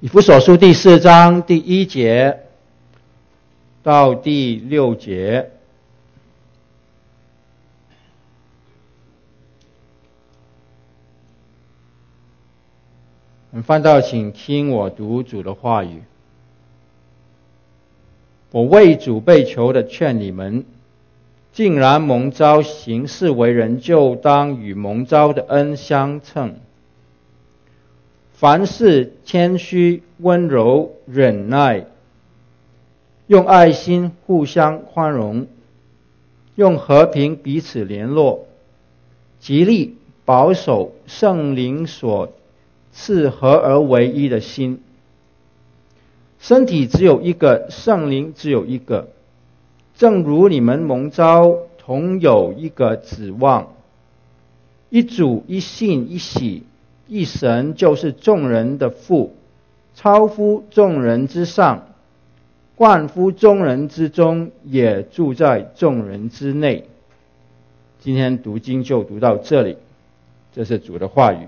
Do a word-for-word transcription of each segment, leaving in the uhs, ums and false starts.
以弗所书第四章第一节到第六节。我们翻到，请听我读主的话语。我为主被囚的劝你们，竟然蒙召行事为人，就当与蒙召的恩相称。凡事谦虚、温柔、忍耐，用爱心互相宽容，用和平彼此联络，极力保守圣灵所赐合而为一的心。身体只有一个，圣灵只有一个，正如你们蒙召同有一个指望，一主、一信、一喜，一神，就是众人的父，超乎众人之上，冠乎众人之中，也住在众人之内。今天读经就读到这里，这是主的话语。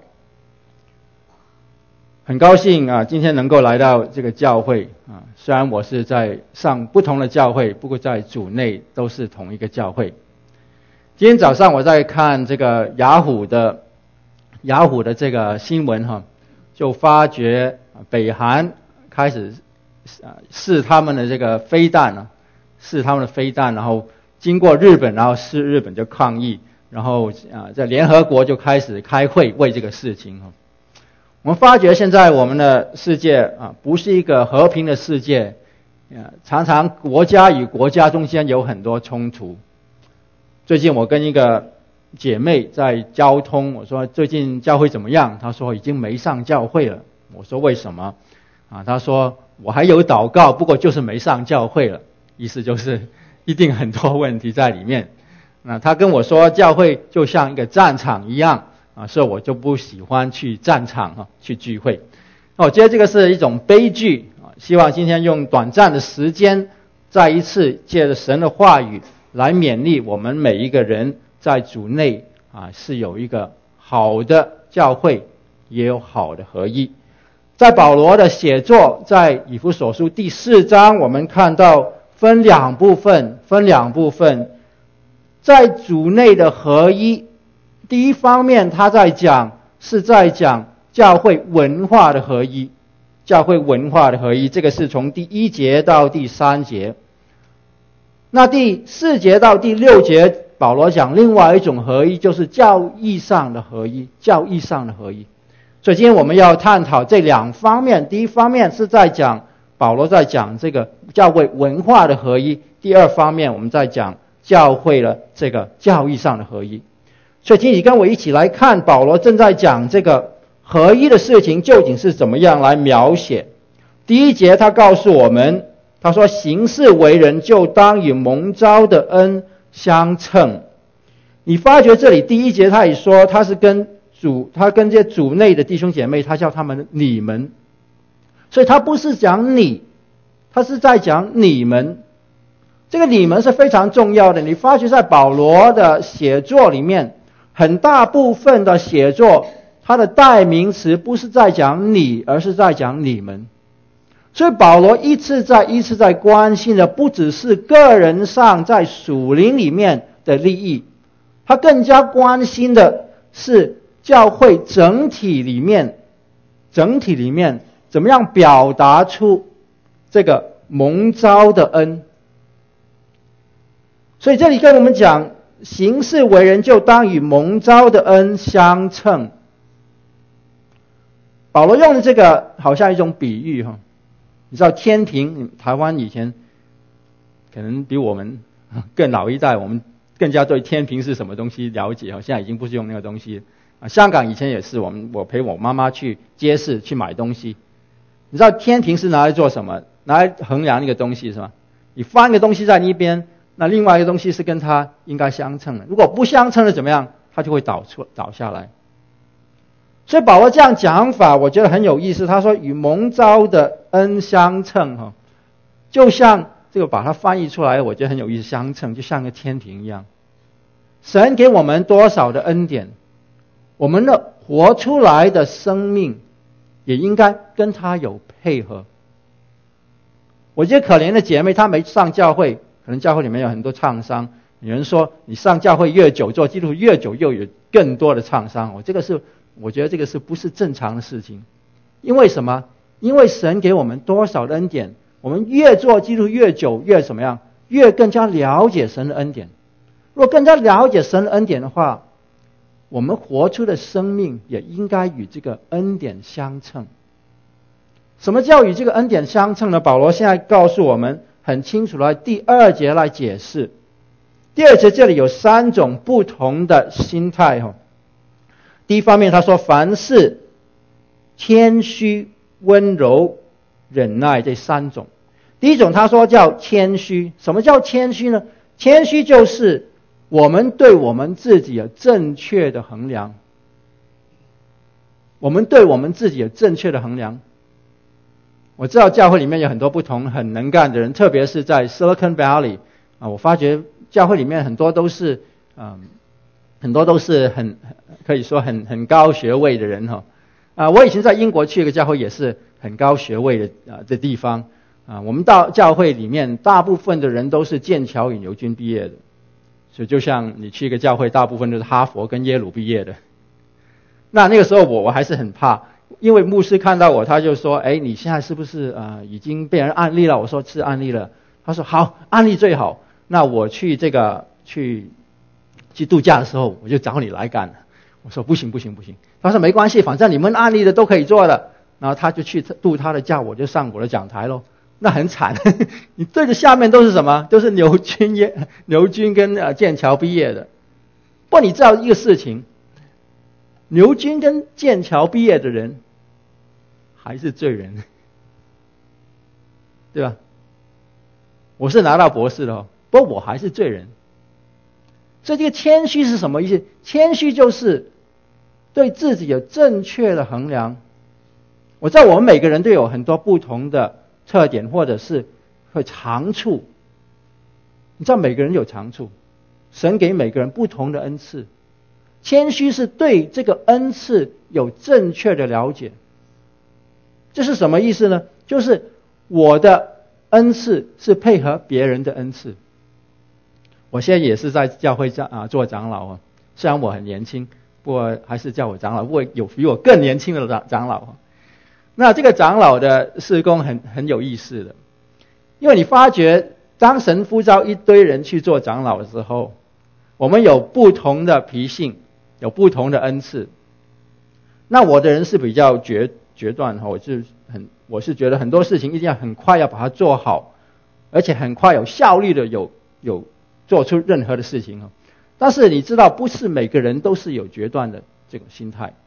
很高兴啊，今天能够来到这个教会啊。虽然我是在上不同的教会，不过在主内都是同一个教会。今天早上我在看这个雅虎的雅虎的这个新闻哈，就发觉北韩开始试他们的这个飞弹啊，试他们的飞弹，然后经过日本，然后是日本就抗议，然后啊在联合国就开始开会为这个事情哈。我们发觉现在我们的世界啊，不是一个和平的世界，常常国家与国家中间有很多冲突。最近我跟一个姐妹在交通，我说最近教会怎么样？她说已经没上教会了。我说为什么？啊，她说我还有祷告，不过就是没上教会了。意思就是一定很多问题在里面。那她跟我说，教会就像一个战场一样。啊，所以我就不喜欢去战场啊，去聚会。那我觉得这个是一种悲剧啊。希望今天用短暂的时间，再一次借着神的话语来勉励我们每一个人，在主内啊是有一个好的教会，也有好的合一。在保罗的写作，在以弗所书第四章，我们看到分两部分，分两部分，在主内的合一。第一方面，他在讲是在讲教会文化的合一，教会文化的合一，这个是从第一节到第三节。那第四节到第六节，保罗讲另外一种合一，就是教义上的合一，教义上的合一。所以今天我们要探讨这两方面，第一方面是在讲保罗在讲这个教会文化的合一，第二方面我们在讲教会的这个教义上的合一。所以请你跟我一起来看保罗正在讲这个合一的事情究竟是怎么样来描写。第一节他告诉我们，他说行事为人就当与蒙召的恩相称。你发觉这里第一节他也说他是跟主，他跟这些主内的弟兄姐妹，他叫他们你们。所以他不是讲你，他是在讲你们。这个你们是非常重要的。你发觉在保罗的写作里面，很大部分的写作，它的代名词不是在讲你，而是在讲你们。所以保罗一次再一次在关心的不只是个人上在属灵里面的利益，他更加关心的是教会整体里面，整体里面怎么样表达出这个蒙召的恩。所以这里跟我们讲，行事为人就当与蒙召的恩相称。保罗用的这个好像一种比喻哈，你知道天平，台湾以前可能比我们更老一代，我们更加对天平是什么东西了解哈，现在已经不是用那个东西啊。香港以前也是，我们我陪我妈妈去街市去买东西，你知道天平是拿来做什么？拿来衡量一个东西是吧？你放一个东西在那边，那另外一个东西是跟它应该相称的，如果不相称的怎么样？它就会倒出倒下来。所以保罗这样讲法，我觉得很有意思。他说与蒙召的恩相称哈，就像这个把它翻译出来，我觉得很有意思，相称就像个天平一样。神给我们多少的恩典，我们的活出来的生命也应该跟他有配合。我觉得可怜的姐妹，她没上教会，可能教会里面有很多创伤。有人说，你上教会越久，做基督徒越久，又有更多的创伤。我这个是，我觉得这个是不是正常的事情？因为什么？因为神给我们多少的恩典，我们越做基督徒越久，越怎么样？越更加了解神的恩典。如果更加了解神的恩典的话，我们活出的生命也应该与这个恩典相称。什么叫与这个恩典相称呢？保罗现在告诉我们很清楚了，第二节来解释。第二节这里有三种不同的心态哈。第一方面他说，凡事谦虚、温柔、忍耐，这三种。第一种他说叫谦虚。什么叫谦虚呢？谦虚就是我们对我们自己有正确的衡量。我们对我们自己有正确的衡量。我知道教会里面有很多不同很能干的人，特别是在 Silicon Valley 啊，我发觉教会里面很多都是嗯，很多都是很可以说很很高学位的人哈。啊，我以前在英国去一个教会也是很高学位的啊的地方啊，我们到教会里面大部分的人都是剑桥与牛津毕业的，所以就像你去一个教会，大部分都是哈佛跟耶鲁毕业的。那那个时候我我还是很怕。因为牧师看到我，他就说：“哎，你现在是不是呃已经被人案例了？”我说：“是案例了。”他说：“好，案例最好。那我去这个去去度假的时候，我就找你来干了。”我说：“不行，不行，不行。”他说：“没关系，反正你们案例的都可以做的。”然后他就去度他的假，我就上我的讲台咯。那很惨，你对着下面都是什么？都是牛津耶牛津跟呃剑桥毕业的。不过你知道一个事情。牛津跟剑桥毕业的人还是罪人，对吧？我是拿到博士的哦，不过我还是罪人。所以这个谦虚是什么意思？谦虚就是对自己有正确的衡量。我知道我们每个人都有很多不同的特点，或者是会长处。你知道每个人有长处，神给每个人不同的恩赐。谦虚是对这个恩赐有正确的了解。这是什么意思呢？就是我的恩赐是配合别人的恩赐。我现在也是在教会长啊做长老啊，虽然我很年轻，不过还是叫我长老。不过有比我更年轻的长长老。那这个长老的事工很很有意思的，因为你发觉当神呼召一堆人去做长老的时候，我们有不同的脾性。有不同的恩赐。那我的人是比较决决断哈，我是很我是觉得很多事情一定要很快要把它做好，而且很快有效率的有有做出任何的事情哈。但是你知道，不是每个人都是有决断的这种心态。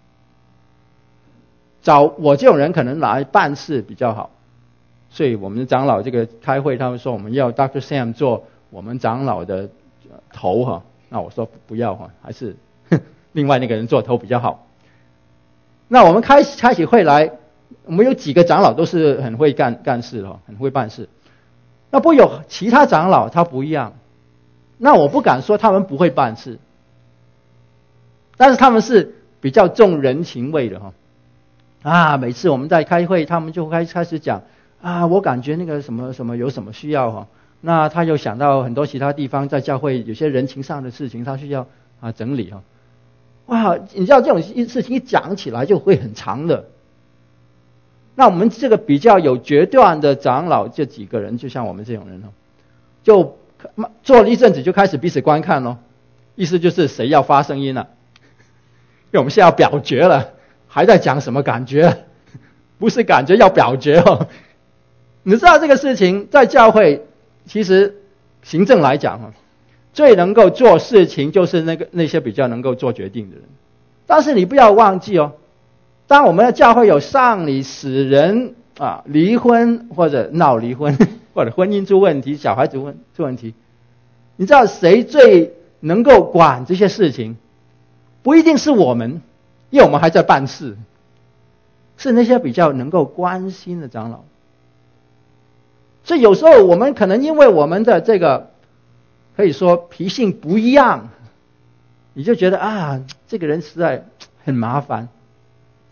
找我这种人可能来办事比较好，所以我们的长老这个开会，他们说我们要 Doctor Sam 做我们长老的头哈，那我说不要哈，还是另外那个人做头比较好。那我们开开起会来，我们有几个长老都是很会干干事的，很会办事。那不有其他长老他不一样，那我不敢说他们不会办事，但是他们是比较重人情味的哈。啊，每次我们在开会，他们就开开始讲啊，我感觉那个什么什么有什么需要哈。那他又想到很多其他地方在教会有些人情上的事情，他需要啊整理哈。哇，你知道这种事情一讲起来就会很长的。那我们这个比较有决断的长老这几个人，就像我们这种人哦，就做了一阵子就开始彼此观看咯，意思就是谁要发声音了，因为我们现在要表决了，还在讲什么感觉？不是感觉，要表决哦。你知道这个事情在教会，其实行政来讲哦，最能够做事情就是那个那些比较能够做决定的人。但是你不要忘记哦，当我们的教会有丧礼、死人啊、离婚或者闹离婚，或者婚姻出问题、小孩子问出问题，你知道谁最能够管这些事情？不一定是我们，因为我们还在办事，是那些比较能够关心的长老。所以有时候我们可能因为我们的这个可以说脾性不一样，你就觉得啊，这个人实在很麻烦。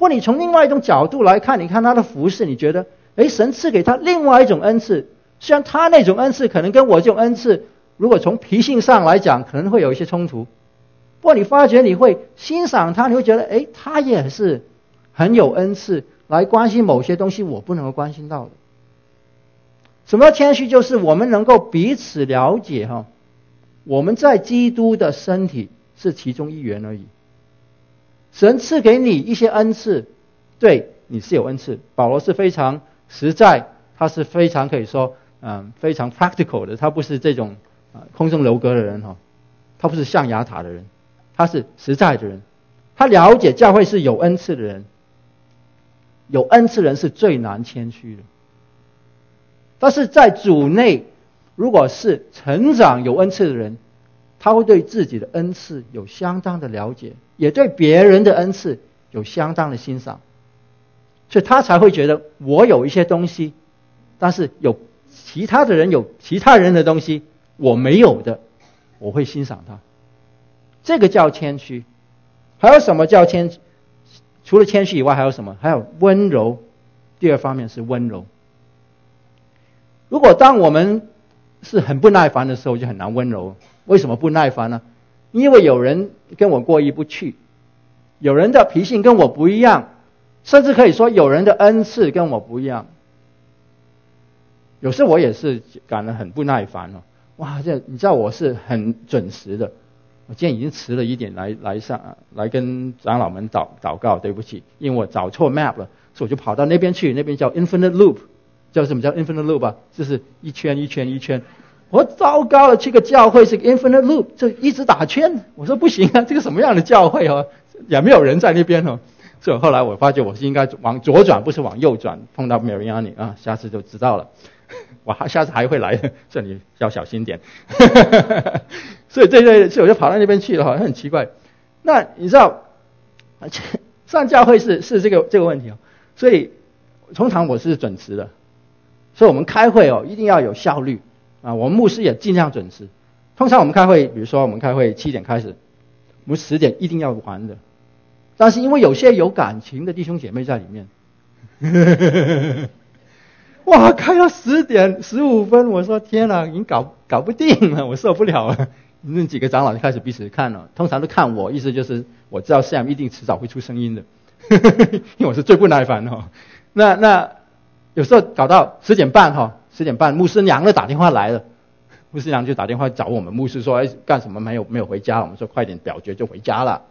或你从另外一种角度来看，你看他的服事，你觉得，诶，神赐给他另外一种恩赐，虽然他那种恩赐可能跟我这种恩赐，如果从脾性上来讲，可能会有一些冲突。不过你发觉你会欣赏他，你会觉得，诶，他也是很有恩赐，来关心某些东西我不能够关心到的。什么谦虚？就是我们能够彼此了解哈，我们在基督的身体是其中一员而已。神赐给你一些恩赐，对，你是有恩赐。保罗是非常实在，他是非常可以说，嗯，非常 practical 的，他不是这种啊空中楼阁的人哈，他不是象牙塔的人，他是实在的人，他了解教会是有恩赐的人，有恩赐的人是最难谦虚的。但是在主内，如果是成长有恩赐的人，他会对自己的恩赐有相当的了解，也对别人的恩赐有相当的欣赏，所以他才会觉得我有一些东西，但是有其他的人有其他人的东西我没有的，我会欣赏他。这个叫谦虚。还有什么叫谦？除了谦虚以外还有什么？还有温柔。第二方面是温柔。如果当我们是很不耐烦的时候，就很难温柔。为什么不耐烦呢？因为有人跟我过意不去，有人的脾性跟我不一样，甚至可以说有人的恩赐跟我不一样。有时我也是感到很不耐烦哦。哇，这你知道我是很准时的，我今天已经迟了一点来来上来跟长老们祷祷告，对不起，因为我找错 map 了，所以我就跑到那边去，那边叫 infinite loop， 叫什么叫 infinite loop 啊？就是一圈一圈一圈。我糟糕了，这个教会是个 infinite loop， 就一直打圈。我说不行啊，这个什么样的教会哦，也没有人在那边哦。所以后来我发觉我是应该往左转，不是往右转。碰到 Mariani 啊，下次就知道了。我下次还会来的，所以你要小心点。所以这类，所以我就跑到那边去了，好像很奇怪。那你知道，上教会是是这个这个问题哦。所以通常我是准时的，所以我们开会哦一定要有效率。啊，我们牧师也尽量准时。通常我们开会，比如说我们开会七点开始，我们十点一定要完的。但是因为有些有感情的弟兄姐妹在里面，哇，开到十点十五分，我说天哪，已经搞搞不定了，我受不了了。那几个长老就开始彼此看了，通常都看我，意思就是我知道 Sam 一定迟早会出声音的，因为我是最不耐烦的。那那有时候搞到十点半哈。十点半，牧师娘的打电话来了，牧师娘就打电话找我们，牧师说：“哎，干什么没有没有回家？”我们说：“快点表决就回家了。”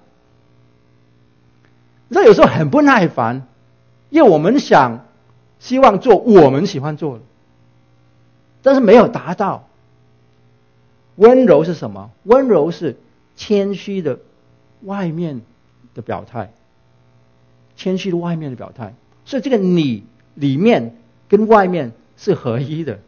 这有时候很不耐烦，因为我们想希望做我们喜欢做的，但是没有达到。温柔是什么？温柔是谦虚的外面的表态，谦虚的外面的表态。所以这个你里面跟外面是合一的，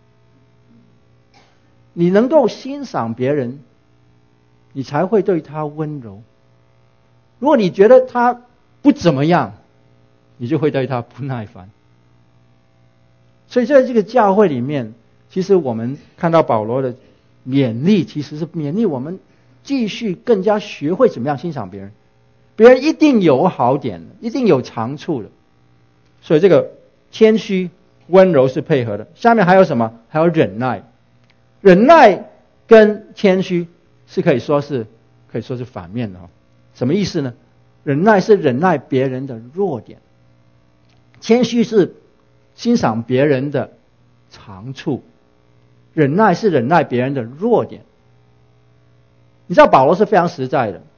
你能够欣赏别人，你才会对他温柔。如果你觉得他不怎么样，你就会对他不耐烦。所以在这个教会里面，其实我们看到保罗的勉励，其实是勉励我们继续更加学会怎么样欣赏别人。别人一定有好点的，一定有长处的。所以这个谦虚温柔是配合的。下面还有什么？还有忍耐。忍耐跟谦虚是可以说是可以说是反面的哈。什么意思呢？忍耐是忍耐别人的弱点，谦虚是欣赏别人的长处，忍耐是忍耐别人的弱点。你知道保罗是非常实在的，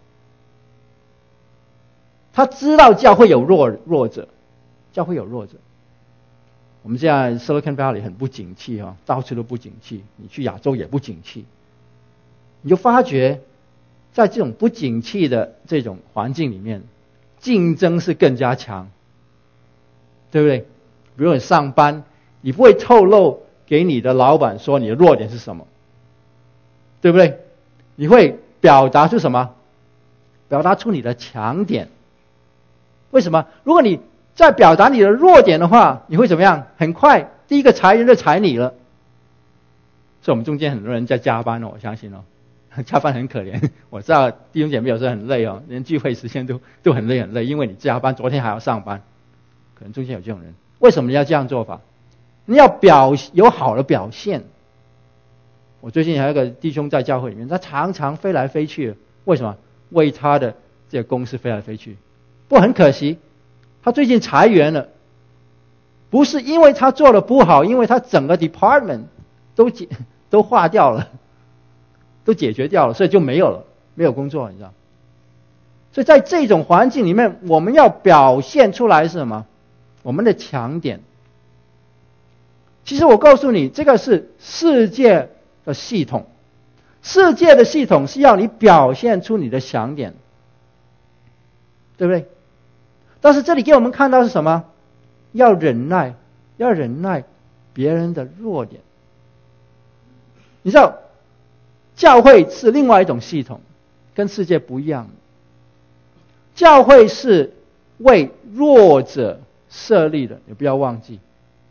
他知道教会有弱弱者，教会有弱者。我们现在 Silicon Valley 很不景气啊，到处都不景气，你去亚洲也不景气。你就发觉在这种不景气的这种环境里面，竞争是更加强，对不对？比如你上班，你不会透露给你的老板说你的弱点是什么，对不对？你会表达出什么？表达出你的强点。为什么？如果你在表达你的弱点的话，你会怎么样？很快第一个裁人就裁你了。所以我们中间很多人在加班哦，我相信哦。 加班很可怜，我知道弟兄姐妹有时候很累哦，连聚会时间都都很累很累，因为你加班，昨天还要上班，可能中间有这种人。为什么你要这样做法？你要表有好的表现。我最近还有一个弟兄在教会里面，他常常飞来飞去，为什么？为他的这个公司飞来飞去。不过很可惜，他最近裁员了，不是因为他做的不好，因为他整个 department 都解都化掉了，都解决掉了，所以就没有了，没有工作，你知道。所以在这种环境里面，我们要表现出来是什么？我们的强点。其实我告诉你，这个是世界的系统，世界的系统是要你表现出你的强点，对不对？但是这里给我们看到是什么？要忍耐，要忍耐别人的弱点。你知道，教会是另外一种系统，跟世界不一样。教会是为弱者设立的，你不要忘记。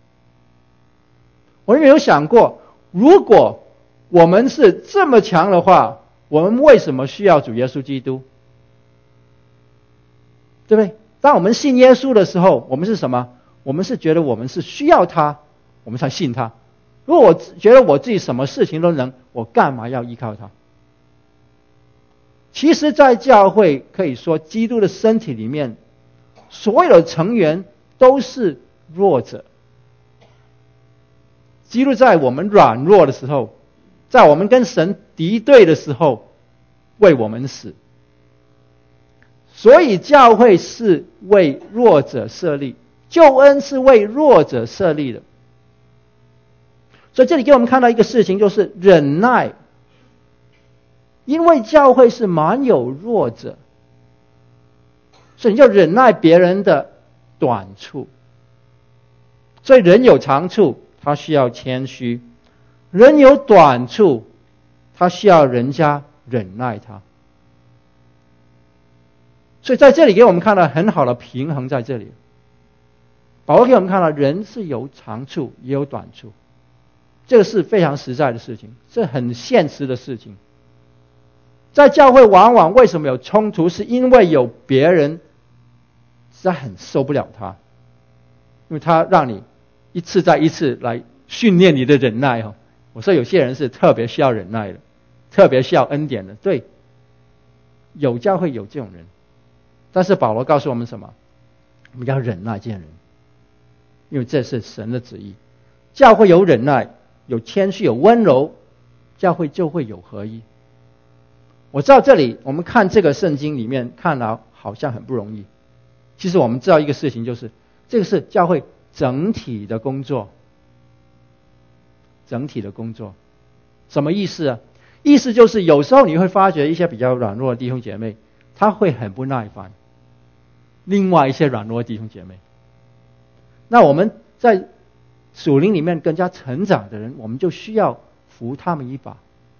我有没有想过，如果我们是这么强的话，我们为什么需要主耶稣基督？对不对？当我们信耶稣的时候，我们是什么？我们是觉得我们是需要他，我们才信他。如果我觉得我自己什么事情都能，我干嘛要依靠他？其实在教会可以说，基督的身体里面，所有的成员都是弱者。基督在我们软弱的时候，在我们跟神敌对的时候，为我们死。所以教会是为弱者设立，救恩是为弱者设立的。所以这里给我们看到一个事情，就是忍耐。因为教会是蛮有弱者，所以你就忍耐别人的短处。所以人有长处，他需要谦虚；人有短处，他需要人家忍耐他。所以在这里给我们看到很好的平衡在这里。保罗给我们看到人是有长处也有短处，这个是非常实在的事情，是很现实的事情。在教会往往为什么有冲突，是因为有别人实在很受不了他，因为他让你一次再一次来训练你的忍耐哦。我说有些人是特别需要忍耐的，特别需要恩典的，对，有教会有这种人。但是保罗告诉我们什么？我们要忍耐这些人，因为这是神的旨意。教会有忍耐，有谦虚，有温柔，教会就会有合一。我知道这里我们看这个圣经里面看来好像很不容易，其实我们知道一个事情，就是这个是教会整体的工作，整体的工作。什么意思啊？意思就是有时候你会发觉一些比较软弱的弟兄姐妹，他会很不耐烦另外一些软弱的弟兄姐妹。那我们在属灵里面更加成长的人，我们就需要扶他们一把。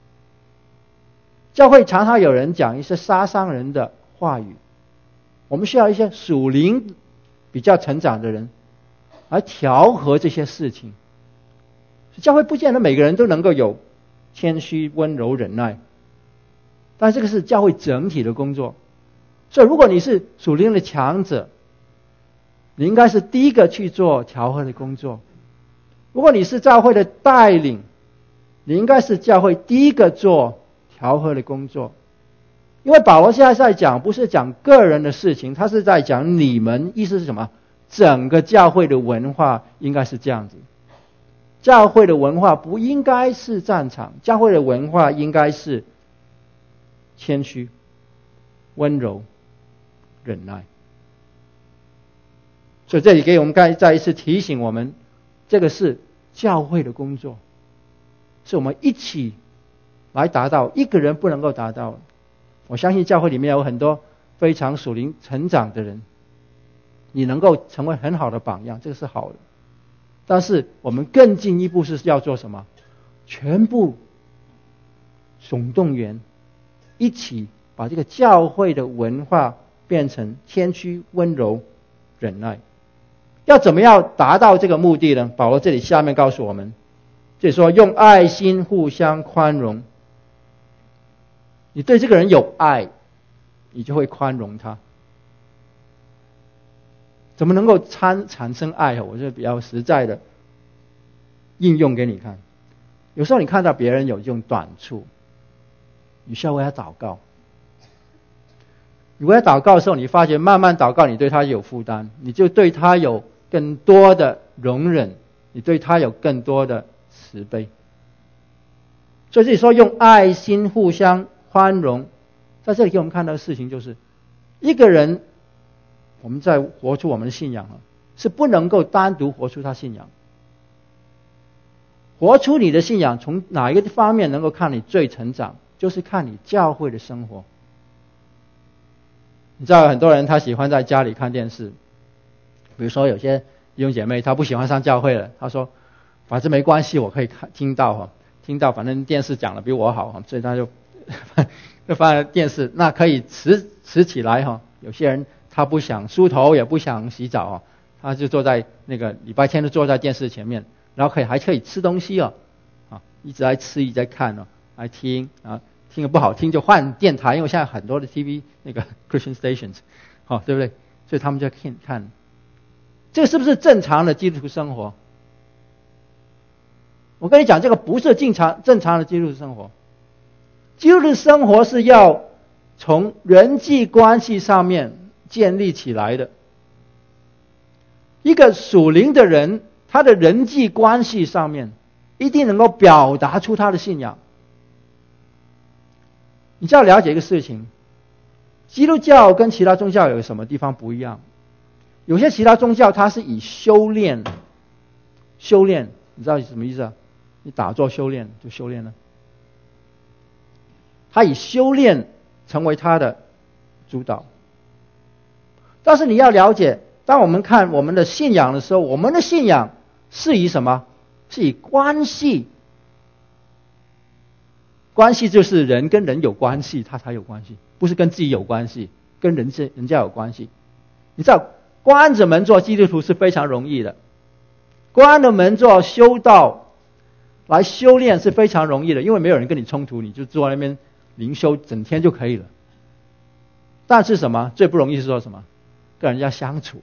教会常常有人讲一些杀伤人的话语，我们需要一些属灵比较成长的人来调和这些事情。教会不见得每个人都能够有谦虚、温柔、忍耐，但这个是教会整体的工作。所以如果你是属灵的强者，你应该是第一个去做调和的工作。如果你是教会的带领，你应该是教会第一个做调和的工作。因为保罗现在在讲，不是讲个人的事情，他是在讲你们，意思是什么？整个教会的文化应该是这样子。教会的文化不应该是战场，教会的文化应该是谦虚、温柔、忍耐。所以这里给我们再一次提醒我们，这个是教会的工作，是我们一起来达到，一个人不能够达到。我相信教会里面有很多非常属灵成长的人，你能够成为很好的榜样，这个是好的。但是我们更进一步是要做什么？全部总动员，一起把这个教会的文化变成谦虚、温柔、忍耐。要怎么样达到这个目的呢？保罗这里下面告诉我们，就是说用爱心互相宽容， 你对这个人有爱，你就会宽容他。怎么能够产产生爱？我就比较实在的应用给你看。有时候你看到别人有这种短处，你需要为他祷告。你为他祷告的时候，你发觉慢慢祷告，你对他有负担，你就对他有更多的容忍，你对他有更多的慈悲。所以这里说用爱心互相宽容，在这里给我们看到的事情就是，一个人我们在活出我们的信仰，是不能够单独活出他信仰。活出你的信仰，从哪一个方面能够看你最成长，就是看你教会的生活。你知道很多人他喜欢在家里看电视，比如说有些弟兄姐妹他不喜欢上教会了，他说反正没关系，我可以看听到哈，听到反正电视讲的比我好哈，所以他就就放在电视，那可以持持起来哈。有些人他不想梳头也不想洗澡啊，他就坐在那个礼拜天就坐在电视前面，然后可以还可以吃东西哦，啊，一直在吃一直在看哦，来听啊，听得不好听就换电台，因为现在很多的 T V 那个 Christian stations， 好、哦、对不对？所以他们就看看，这个是不是正常的基督徒生活？我跟你讲，这个不是正常正常的基督徒生活。基督徒生活是要从人际关系上面建立起来的。一个属灵的人，他的人际关系上面一定能够表达出他的信仰。你就要了解一个事情，基督教跟其他宗教有什么地方不一样？有些其他宗教它是以修炼，修炼，你知道什么意思啊？你打坐修炼就修炼了，他以修炼成为他的主导。但是你要了解，当我们看我们的信仰的时候，我们的信仰是以什么？是以关系。关系就是人跟人有关系，他才有关系，不是跟自己有关系，跟人家人家有关系。你知道关着门做基督徒是非常容易的，关了门做修道来修炼是非常容易的，因为没有人跟你冲突，你就坐在那边灵修整天就可以了。但是什么最不容易是说什么？跟人家相处。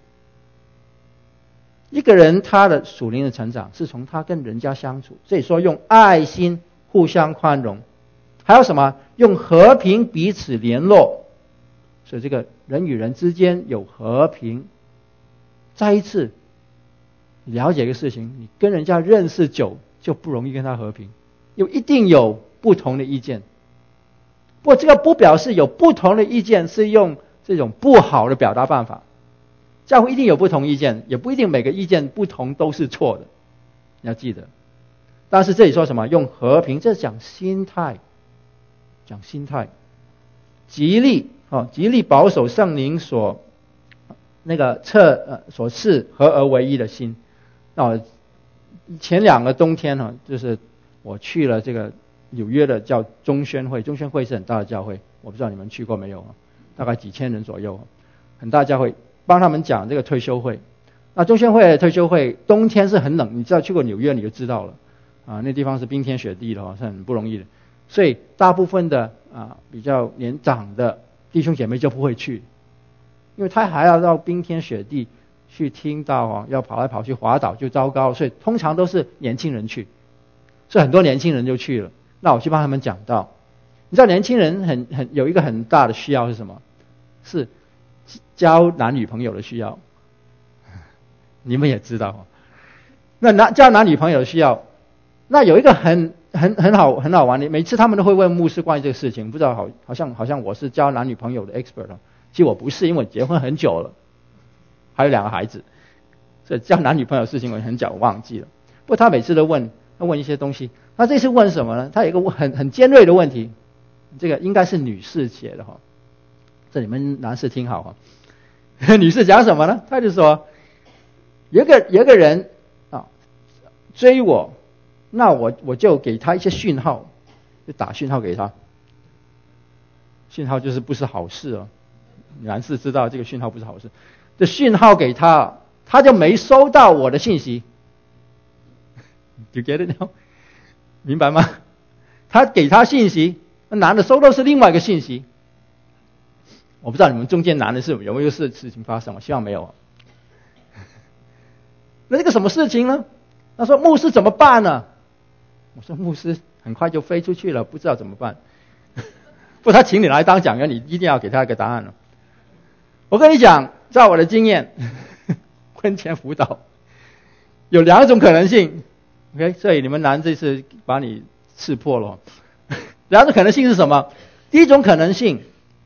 一个人他的属灵的成长是从他跟人家相处，所以说用爱心互相宽容。还有什么？用和平彼此联络。所以这个人与人之间有和平。再一次了解一个事情，你跟人家认识久就不容易跟他和平，因为一定有不同的意见。不过这个不表示有不同的意见是用这种不好的表达办法。教会一定有不同意见，也不一定每个意见不同都是错的，你要记得。但是这里说什么？用和平，这是讲心态，讲心态，极力哦，极力保守圣灵所那个测呃所赐合而为一的心。哦，前两个冬天哈，就是我去了这个纽约的叫中宣会，中宣会是很大的教会，我不知道你们去过没有，大概几千人左右，很大教会，帮他们讲这个退休会。那中宣会的退休会冬天是很冷，你知道去过纽约你就知道了啊，那地方是冰天雪地的哦，是很不容易的。所以大部分的啊比较年长的弟兄姐妹就不会去，因为他还要到冰天雪地去听到啊，要跑来跑去滑倒就糟糕，所以通常都是年轻人去，所以很多年轻人就去了。那我去帮他们讲道。你知道年轻人很很有一个很大的需要是什么？是交男女朋友的需要。你们也知道，那男交男女朋友的需要，那有一个很很很好很好玩的，每次他们都会问牧师关于这个事情，不知道好好像好像我是交男女朋友的 expert， 其实我不是，因为我结婚很久了，还有两个孩子，所以交男女朋友的事情我很早忘记了。不过他每次都问，他问一些东西。他这次问什么呢？他有一个很很尖锐的问题，这个应该是女士写的哈，这你们男士听好哈。女士讲什么呢？他就说，有一个有一个人啊追我，那我我就给他一些讯号，就打讯号给他。讯号就是不是好事哦，男士知道这个讯号不是好事。这讯号给他，他就没收到我的信息。You get it now？ 明白吗？他给他信息， 那男的收到是另外一个信息。我不知道你们中间男的是有没有事事情发生，我希望没有。那这个什么事情呢？他说牧师怎么办呢？我说牧师很快就飞出去了，不知道怎么办。不，他请你来当讲员，你一定要给他一个答案了。我跟你讲，照我的经验，婚前辅导有两种可能性。OK， 所以你们男这次把你刺破了。两种可能性是什么？第一种可能性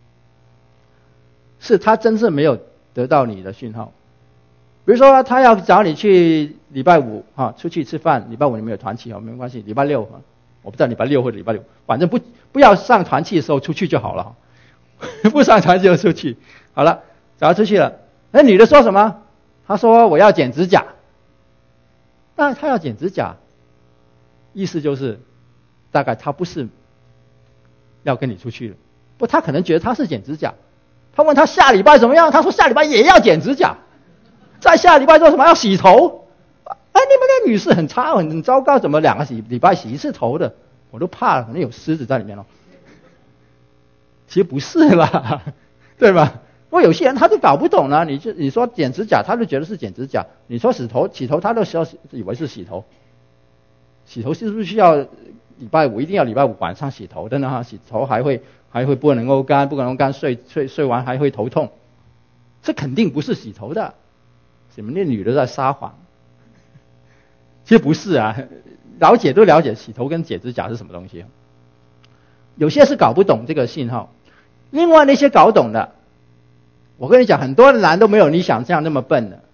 是他真正没有得到你的讯号。比如说他要找你去礼拜五哈出去吃饭，礼拜五你们有团契哦，没关系，礼拜六我不知道礼拜六或者礼拜六，反正不不要上团契的时候出去就好了，不上团契就出去好了，找他出去了。那女的说什么？她说我要剪指甲。那她要剪指甲，意思就是大概她不是要跟你出去了，不，她可能觉得她是剪指甲。她问她下礼拜怎么样，她说下礼拜也要剪指甲。在下礼拜做什么？要洗头。哎，你们那女士很差，很糟糕，怎么两个洗礼拜洗一次头的？我都怕了，可能有虱子在里面了。其实不是啦，对吧？不过有些人他就搞不懂呢。你就你说剪指甲，他就觉得是剪指甲；你说洗头，洗头他都需要以为是洗头。洗头是不是需要礼拜五一定要礼拜五晚上洗头的呢？洗头还会还会不能够干，不能够干，睡睡睡完还会头痛。这肯定不是洗头的。你们那女的在撒谎，其实不是啊，了解都了解洗头跟剪指甲是什么东西。有些是搞不懂这个信号，另外那些搞懂的，我跟你讲，很多的男都没有你想象那么笨的。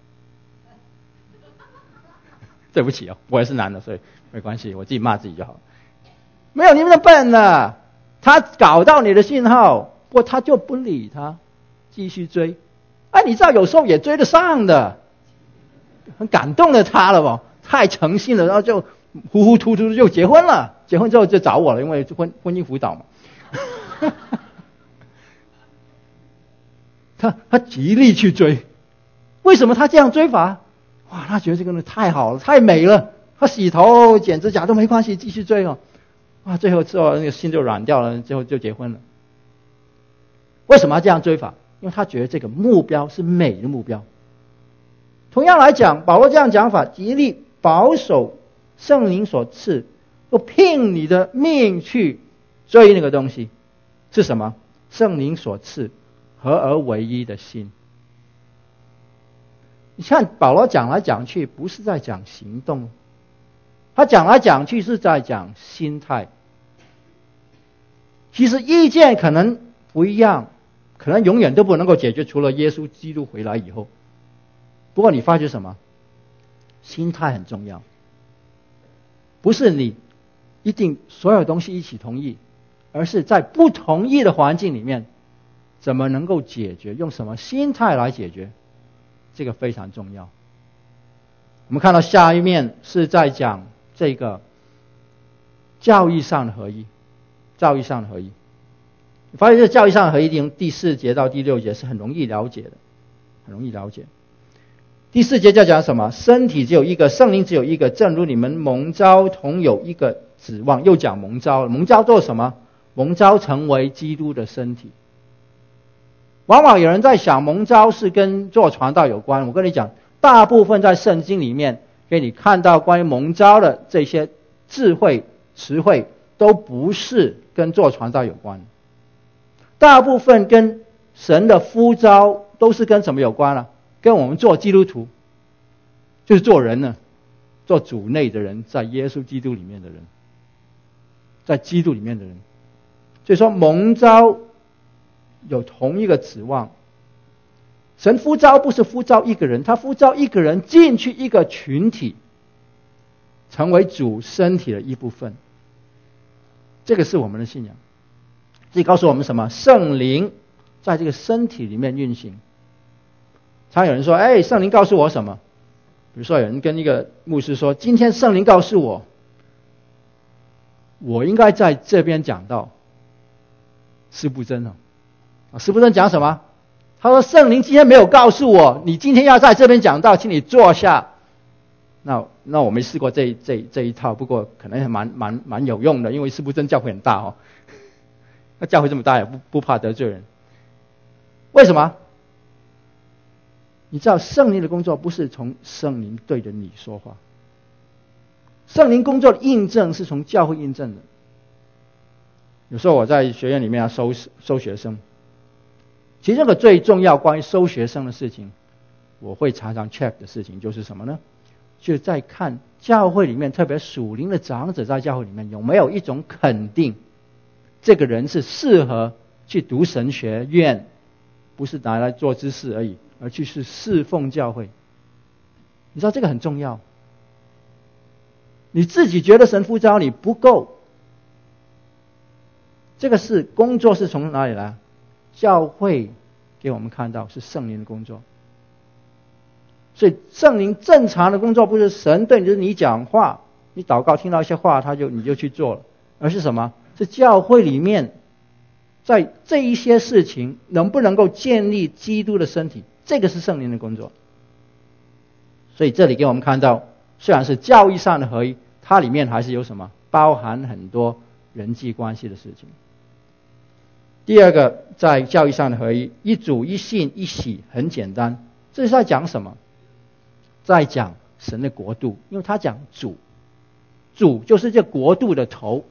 对不起哦，我也是男的，所以没关系，我自己骂自己就好了。没有你们的笨的，他搞到你的信号，不过他就不理他，继续追。哎，你知道有时候也追得上的。很感动了他了吧，太诚信了，然后就糊糊涂涂就结婚了。结婚之后就找我了，因为婚婚姻辅导嘛。他他极力去追，为什么他这样追法？哇，他觉得这个人太好了，太美了，他洗头剪指甲都没关系，继续追哦。哇，最后之后那个心就软掉了，最后就结婚了。为什么要这样追法？因为他觉得这个目标是美的目标。同样来讲，保罗这样讲法，极力保守圣灵所赐，又拼你的命去追那个东西，是什么？圣灵所赐合而为一的心。你看保罗讲来讲去，不是在讲行动，他讲来讲去是在讲心态。其实意见可能不一样，可能永远都不能够解决，除了耶稣基督回来以后。不过你发觉什么？心态很重要，不是你一定所有东西一起同意，而是在不同意的环境里面，怎么能够解决？用什么心态来解决？这个非常重要。我们看到下一面是在讲这个教义上的合一，教义上的合一。你发现这教义上的合一，从第四节到第六节是很容易了解的，很容易了解。第四节在讲什么？身体只有一个，圣灵只有一个，正如你们蒙召同有一个指望。又讲蒙召，蒙召做什么？蒙召成为基督的身体。往往有人在想蒙召是跟做传道有关，我跟你讲，大部分在圣经里面给你看到关于蒙召的这些智慧词汇，都不是跟做传道有关，大部分跟神的呼召都是跟什么有关了？跟我们做基督徒，就是做人呢，做主内的人，在耶稣基督里面的人，在基督里面的人。所以说蒙召有同一个指望。神呼召不是呼召一个人，他呼召一个人进去一个群体，成为主身体的一部分。这个是我们的信仰。这告诉我们什么？圣灵在这个身体里面运行。常有人说，哎，圣灵告诉我什么？比如说有人跟一个牧师说，今天圣灵告诉我，我应该在这边讲道。施布真啊，施布真讲什么？他说圣灵今天没有告诉我，你今天要在这边讲道，请你坐下。那那我没试过这这这一套，不过可能还蛮蛮蛮有用的，因为施布真教会很大哦。 那教会这么大也不不怕得罪人。为什么？你知道圣灵的工作不是从圣灵对着你说话，圣灵工作的印证是从教会印证的。有时候我在学院里面要收收学生，其中一个最重要关于收学生的事情，我会常常 check 的事情就是什么呢？就在看教会里面，特别属灵的长者在教会里面有没有一种肯定，这个人是适合去读神学院，不是拿来做知识而已，而去是侍奉教会。你知道这个很重要。你自己觉得神呼召你不够，这个是工作是从哪里来？教会给我们看到是圣灵的工作。所以圣灵正常的工作不是神对着你讲话，你祷告听到一些话他就你就去做了，而是什么？是教会里面在这一些事情能不能够建立基督的身体，这个是圣灵的工作。所以这里给我们看到，虽然是教义上的合一，它里面还是有什么？包含很多人际关系的事情。第二个，在教义上的合一，一主一信一洗，很简单，这是在讲什么？在讲神的国度，因为他讲主，主就是这国度的头，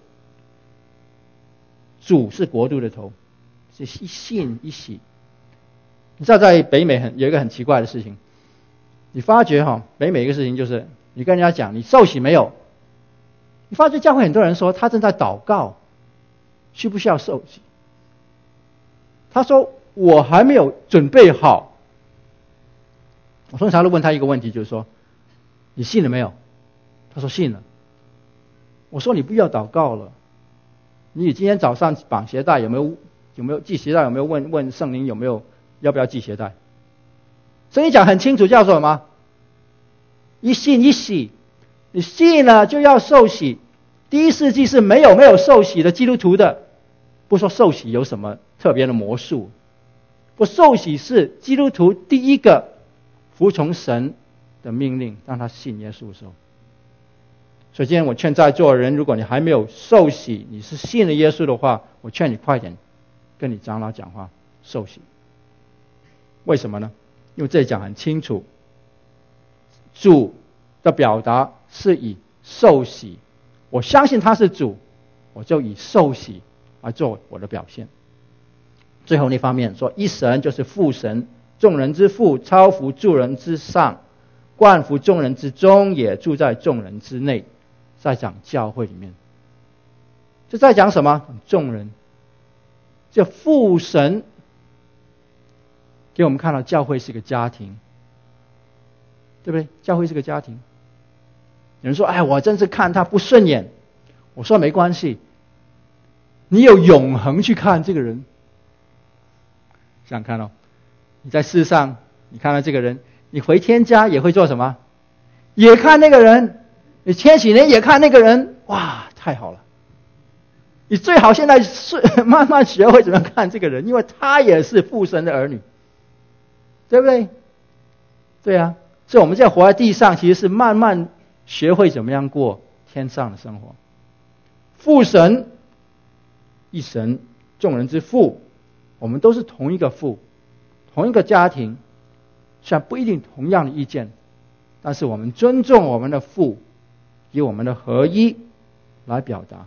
主是国度的头，是一信一洗。你知道在北美很有一个很奇怪的事情，你发觉哈，北美一个事情就是你跟人家讲你受洗没有，你发觉教会很多人说他正在祷告，需不需要受洗？他说我还没有准备好。我通常都问他一个问题，就是说你信了没有？他说信了。我说你不要祷告了，你今天早上绑鞋带有没有有没有系鞋带有没有问问圣灵有没有要不要系鞋带？圣经讲很清楚，叫做什么？一信一洗，你信了就要受洗。第一世纪是没有没有受洗的基督徒的，不说受洗有什么特别的魔术，不受洗是基督徒第一个服从神的命令，让他信耶稣的时候。所以今天我劝在座的人，如果你还没有受洗，你是信了耶稣的话，我劝你快点跟你长老讲话受洗。为什么呢？因为这里讲很清楚，主的表达是以受洗，我相信他是主，我就以受洗来做我的表现。最后那方面说，一神就是父神，众人之父，超乎诸人之上，冠服众人之中，也住在众人之内。在讲教会里面，这在讲什么？众人，这父神给我们看到教会是个家庭，对不对？教会是个家庭。有人说，哎，我真是看他不顺眼。我说没关系，你有永恒去看这个人。想看哦，你在世上你看到这个人，你回天家也会做什么？也看那个人。你千禧年也看那个人，哇，太好了！你最好现在是慢慢学会怎么看这个人，因为他也是父神的儿女，对不对？对啊，所以我们现在活在地上，其实是慢慢学会怎么样过天上的生活。父神，一神，众人之父，我们都是同一个父，同一个家庭，虽然不一定同样的意见，但是我们尊重我们的父，以我们的合一来表达。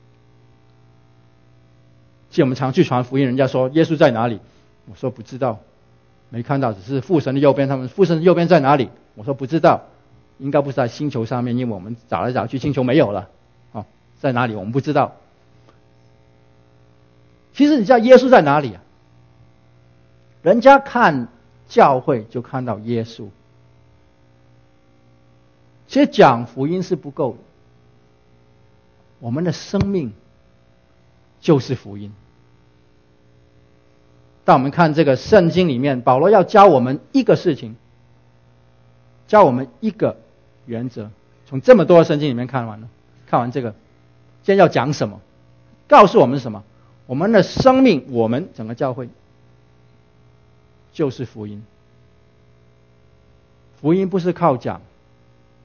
其实我们常去传福音，人家说耶稣在哪里？我说不知道，没看到，只是父神的右边。他们父神的右边在哪里？我说不知道，应该不是在星球上面，因为我们找来找去，星球没有了。哦，在哪里我们不知道。其实你知道耶稣在哪里啊？人家看教会就看到耶稣。其实讲福音是不够的，我们的生命就是福音。当我们看这个圣经里面，保罗要教我们一个事情，教我们一个原则。从这么多的圣经里面看完了，看完这个，今天要讲什么？告诉我们什么？我们的生命，我们整个教会就是福音。福音不是靠讲，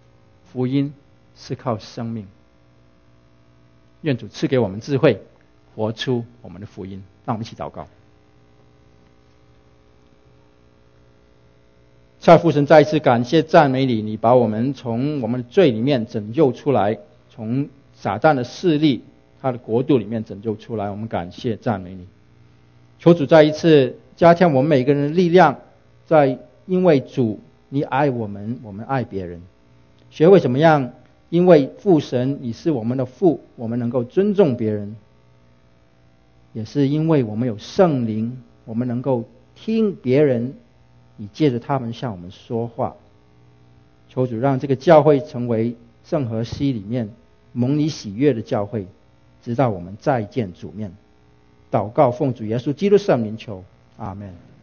福音是靠生命。愿主赐给我们智慧， 活出我们的福音。让我们一起祷告。蔡父神，再一次感谢赞美你，你把我们从我们的罪里面拯救出来，从撒旦的势力他的国度里面拯救出来，我们感谢赞美你。求主再一次加强我们每个人的力量，在因为主你爱我们，我们爱别人，学会怎么样因为父神你是我们的父，我们能够尊重别人，也是因为我们有圣灵，我们能够听别人，你借着他们向我们说话。求主让这个教会成为圣河西里面蒙你喜悦的教会，直到我们再见主面。祷告奉主耶稣基督圣名求，阿们。